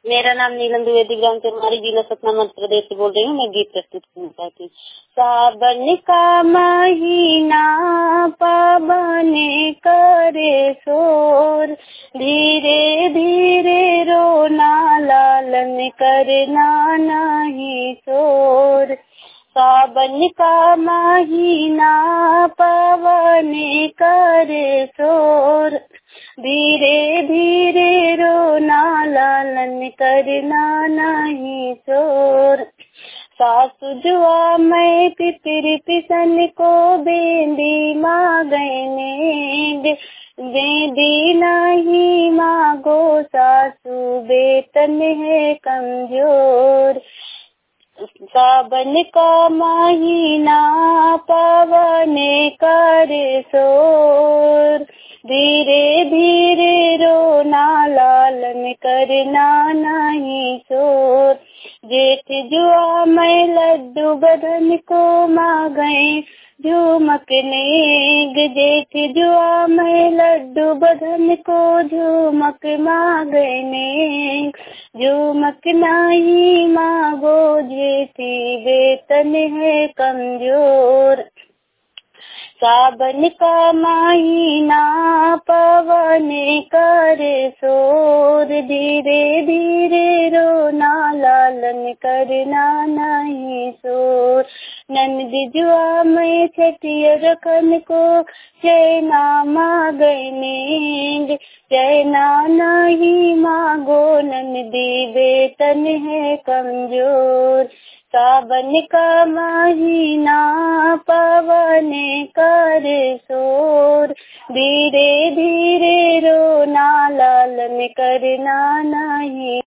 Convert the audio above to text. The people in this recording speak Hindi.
मेरा नाम नीलम द्विवेदी, ग्राम चरमारी, जिला सतना, मध्य प्रदेश से बोल रही हूँ। मैं गीत प्रस्तुत करना चाहती हूँ। सावन का महीना पवन करे शोर, धीरे धीरे रोना लालन करना नहीं शोर। सावन का महीना पवन करे शोर, धीरे धीरे रोना लालन करना नहीं शोर। सासु जुआ मैं पिपिर पिसन को बेंदी मांगने, बेंदी नहीं मांगो सासु बेतन है कमजोर। सावन का महीना पवन करे शोर, धीरे धीरे रोना लालन करना नहीं शोर। जेठ जुआ मैं लड्डू बदन को मांगे झूमकने, जेठ जुआ मैं लड्डू बदन को झूमक मांगने, झूमक नहीं मांगो जेठी बेतन है कमजोर। सावन का महीना पवन करे शोर, धीरे धीरे रोना लालन करना नहीं शोर। नंद जुआ मैं छठिया रखन को चैना मांगने, चैना नहीं मांगो नंदी बेतन है कमजोर। सावन का महीना पवन करे शोर, धीरे धीरे रोना लालन करना नहीं